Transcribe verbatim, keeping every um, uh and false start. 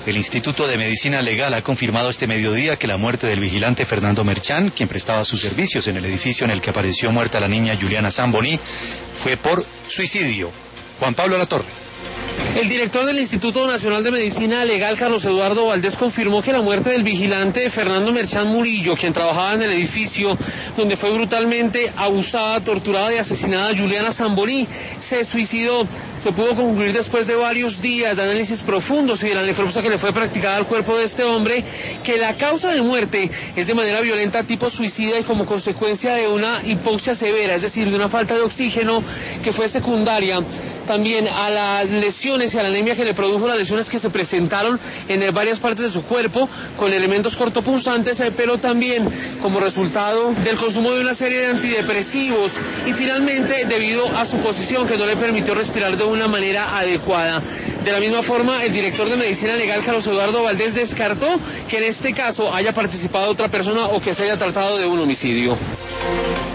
El Instituto de Medicina Legal ha confirmado este mediodía que la muerte del vigilante Fernando Merchán, quien prestaba sus servicios en el edificio en el que apareció muerta la niña Juliana Zamboni, fue por suicidio. Juan Pablo Latorre. El director del Instituto Nacional de Medicina Legal, Carlos Eduardo Valdés, confirmó que la muerte del vigilante Fernando Merchán Murillo, quien trabajaba en el edificio donde fue brutalmente abusada, torturada y asesinada Juliana Zamboni, se suicidó. Se pudo concluir después de varios días de análisis profundos y de la necropsia que le fue practicada al cuerpo de este hombre, que la causa de muerte es de manera violenta tipo suicida y como consecuencia de una hipoxia severa, es decir, de una falta de oxígeno que fue secundaria también a las lesiones y a la anemia que le produjo, las lesiones que se presentaron en varias partes de su cuerpo con elementos cortopunzantes, pero también como resultado del consumo de una serie de antidepresivos y finalmente debido a su posición que no le permitió respirar de una manera adecuada. De la misma forma, el director de Medicina Legal, Carlos Eduardo Valdés, descartó que en este caso haya participado otra persona o que se haya tratado de un homicidio.